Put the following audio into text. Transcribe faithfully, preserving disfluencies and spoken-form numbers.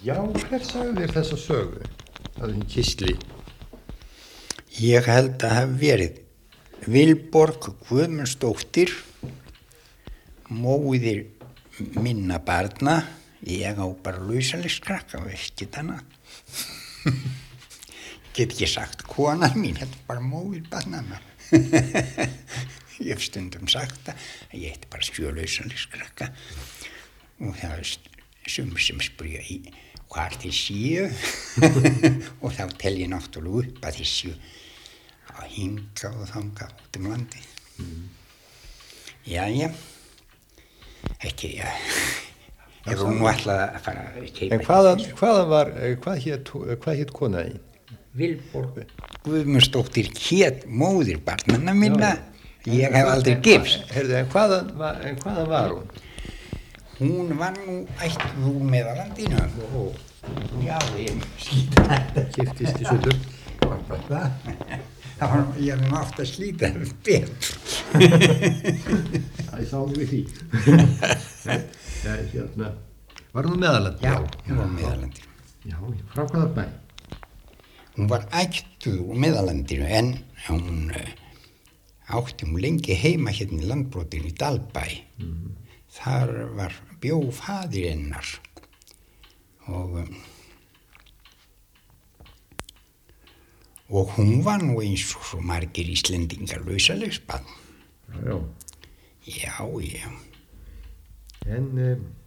Já, hver sagði þér þessa sögu? Það er Kísli. Ég held að hafi verið Vilborg Guðmundsdóttir, móðir minna barna. Ég á bara lausaliskrakka og ekkert annað. Get ekki sagt konan mín, þetta er bara móðir barnanna. Ég hef stundum sagt það, ég heiti bara sjölausaliskrakka og það er sumir sem spyrja í hvað þið séu og þá tel ég náttúrulega upp að þið séu að hinga og þanga út um landi. Mm. Jæja, ekki, já, ég voru nú alltaf að fara að keipa. En hvaðan, hvaðan var, hvað hét, hvað hét konaðin? Vilborg Guðmundsdóttir hét móðir barnanna minna, ég hef aldrei gifst. Heyrðu, en hvaðan var, en hvaðan var hún? Hún var nú ættuð úr Meðalandinu. Ó, já, ég slíta þetta. Giftist í Suður. Það var, ég hef nú átt að slíta þetta betur. Það er sáðu við því. Já, hérna. Var hún á Meðalandi? Já, hún var á Meðalandinu. Já, frá hvaða bæ? Hún var ættuð úr Meðalandinu en hún átti hún lengi heima hérna í landbrotinu í Dalbæ. Mm. Þar var bjó faðir hennar og, og hún var nú eins og svo margir Íslendingar lausalegsbarn. Já, já. Já, já. En... Um,